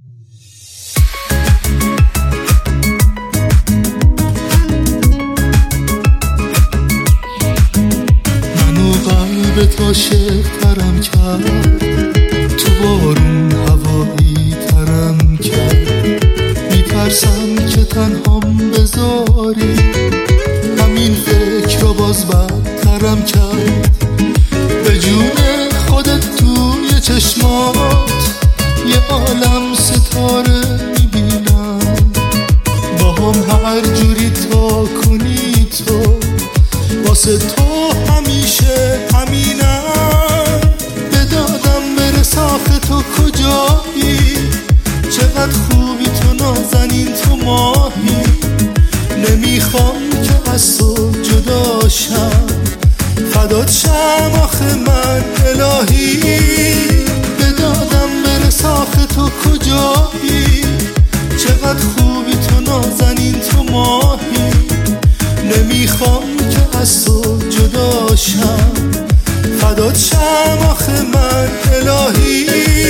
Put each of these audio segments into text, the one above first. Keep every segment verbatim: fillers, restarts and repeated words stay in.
منو قلب تو شکرم کرد، تو بارون هوایی ترم کرد. میترسم که تنهام بذاری، همین فکر رو باز بدترم کرد. به جون خودت توی چشمات یه عالم ستاره میبینم. با هم هر جوری تا کنی تو، واسه تو همیشه همینم. به دادم برس آخه تو کجایی؟ چقدر خوبی تو نازنین تو ماهی. نمیخوام که از تو جدا شم، فدات شم آخه من الهی. به دادم برس آخه تو کجایی؟ چقدر خوبی تو نازنین تو ماهی. نمیخوام که از تو جدا شم، فدات شم آخه من الهی.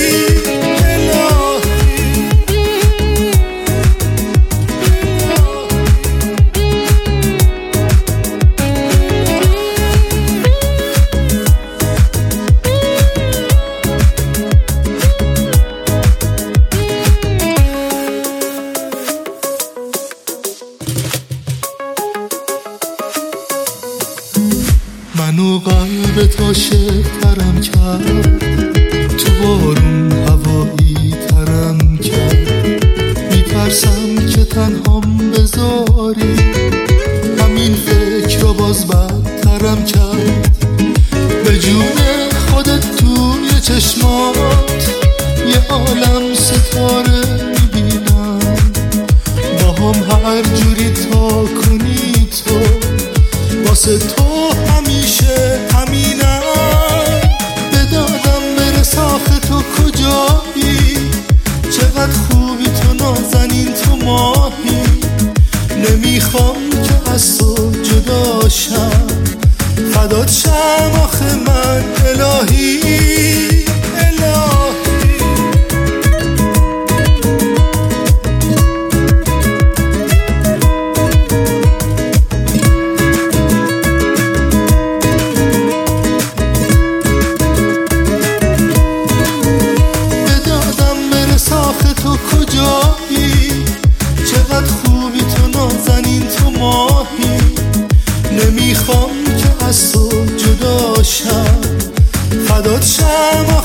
منو قلب تو شکرم کرد، تو بارون هوایی ترم کرد. میترسم که تنهام بذاری، همین فکر رو باز بدترم کرد. به جون خودت توی چشمات یه عالم ستاره میبینم. با هم هر جوری تا کنی تو، واسه تو همیشه همینم. به دادم برس آخه تو کجایی؟ چقدر خوبی تو نازنین تو ماهی. نمیخوام که از تو جدا شم، فدات شم آخه من الهی. تو کجایی؟ چقدر خوبی تو نازنین تو ماهی. نمیخوام که از تو جدا شم، فدات شم.